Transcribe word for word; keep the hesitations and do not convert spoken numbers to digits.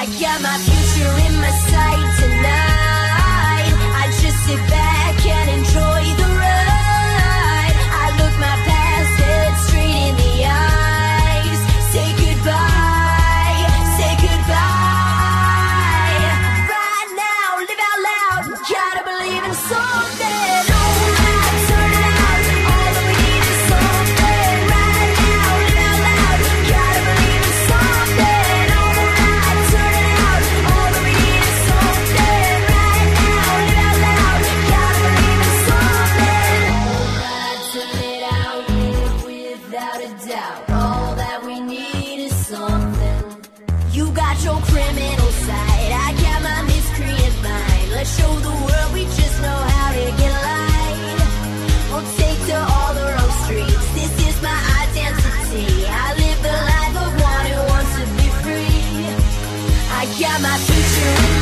I got my future in my sight tonight. I just sit back and enjoy the ride. I look my past head straight in the eyes. Say goodbye, say goodbye. Right now, live out loud. Gotta believe in something. All that we need is something. You got your criminal side, I got my miscreant mind. Let's show the world we just know how to get light. We'll take to all the wrong streets. This is my identity. I live the life of one who wants to be free. I got my future in